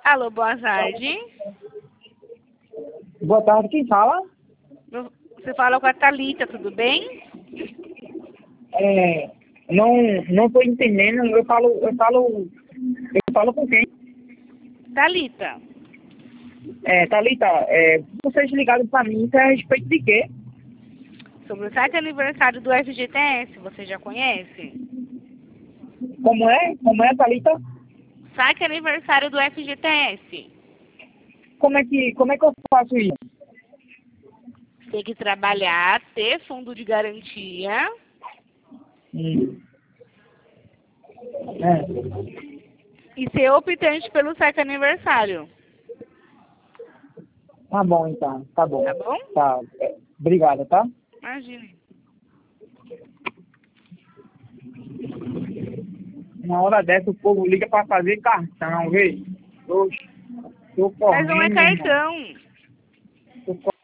Alô, boa tarde. Boa tarde, quem fala? Você fala com a Thalita, tudo bem? Não estou entendendo, eu falo com quem? Thalita, Thalita, vocês ligaram para mim, isso é a respeito de quê? sobre o site aniversário do FGTS, você já conhece? Como é, Thalita? Site aniversário do FGTS. Como é que eu faço isso? Tem que trabalhar, ter fundo de garantia. E ser optante pelo site aniversário. Tá bom, então, tá bom. Tá bom? Tá, obrigado, tá? Imagine. Uma hora dessa o povo liga para fazer cartão, vê? Tô Mas não é correndo, meu irmão. cartão. Tô